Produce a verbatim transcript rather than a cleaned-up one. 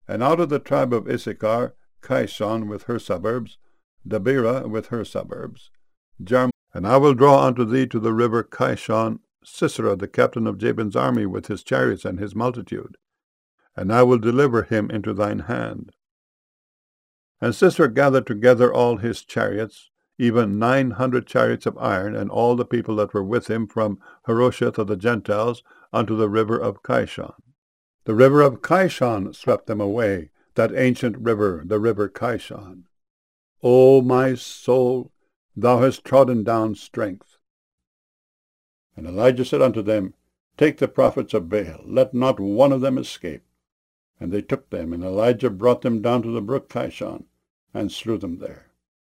And out of the tribe of Issachar, Kishon with her suburbs, Dabirah with her suburbs, Jarm. And I will draw unto thee to the river Kishon Sisera, the captain of Jabin's army, with his chariots and his multitude, and I will deliver him into thine hand. And Sisera gathered together all his chariots, even nine hundred chariots of iron, and all the people that were with him from Harosheth of the Gentiles unto the river of Kishon. The river of Kishon swept them away, that ancient river, the river Kishon. O my soul, thou hast trodden down strength. And Elijah said unto them, Take the prophets of Baal, let not one of them escape. And they took them, and Elijah brought them down to the brook Kishon, and slew them there.